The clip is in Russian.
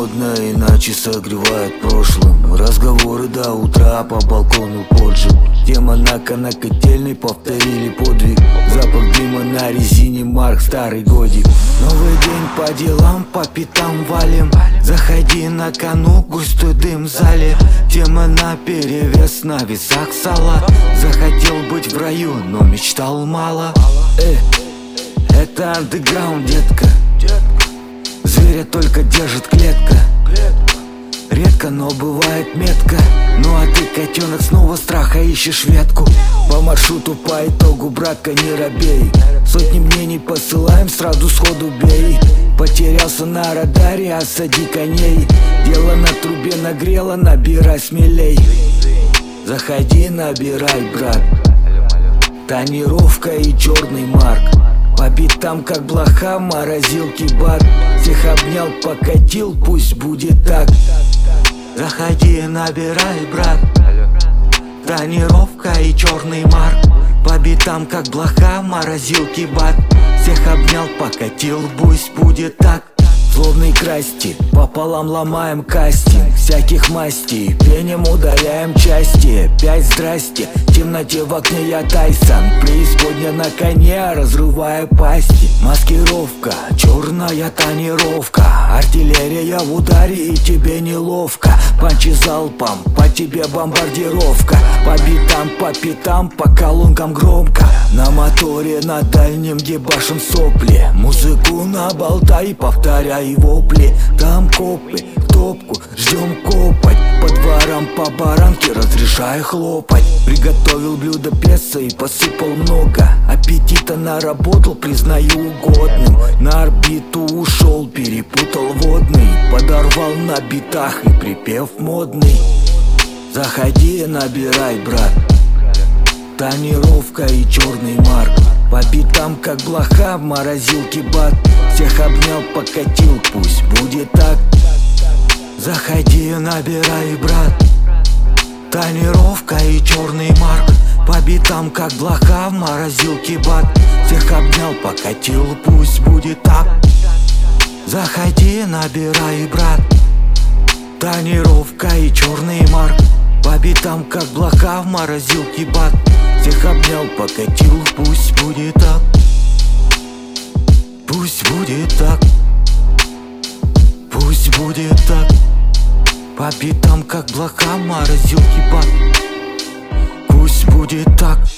модно, иначе согревает прошлым. Разговоры до утра по балкону поджиг. Тема на котельной, повторили подвиг. Запах дыма на резине, Марк, старый годик. Новый день по делам, по пятам валим. Заходи на кону, густой дым в зале. Тема на перевес, на весах салат. Захотел быть в раю, но мечтал мало. Это андеграунд, детка. Зверя только держит клетка. Редко, но бывает метко. Ну а ты, котенок, снова страха ищешь ветку. По маршруту, по итогу, братка, не робей. Сотни мнений посылаем, сразу сходу бей. Потерялся на радаре, осади коней. Дело на трубе нагрело, набирай смелей. Заходи, набирай, брат. Тонировка и черный Марк. По битам, как блоха, морозилки бат. Всех обнял, покатил, пусть будет так. Заходи, набирай, брат. Тонировка и черный Марк. По битам, как блоха, морозилки бат. Всех обнял, покатил, пусть будет так. Злобный красти, пополам ломаем кастинг. Всяких мастей, пенем удаляем части. 5 здрасте, в темноте в окне я Тайсон. Преисподня на коне, разрывая пасти. Маскировка, черная тонировка. Артиллерия в ударе и тебе неловко. Панчи залпом, по тебе бомбардировка. По битам, по пятам, по колонкам громко. На моторе на дальнем ебашим сопли. Музыку наболтай, повторяй вопли. Там копы, топку, ждем копать. По дворам, по баранке разрешаю хлопать. Приготовил блюдо песо и посыпал много. Аппетита наработал, признаю угодным. На орбиту ушел, перепутал водный. Подорвал на битах и припев модный. Заходи, набирай, брат. Тонировка и черный Марк. По битам, как блоха, в морозилке бат. Всех обнял, покатил, пусть будет так. Заходи, набирай, брат. Тонировка и черный Марк. По битам, как блоха, в морозилке бат. Всех обнял, покатил, пусть будет так. Заходи, набирай, брат. Тонировка и черный Марк. По битам, как блоха, в морозилке бат. Всех обнял, покатил, пусть будет так. Пусть будет так. Пусть будет так. По битам, как блоха, в морозилке бат. Пусть будет так.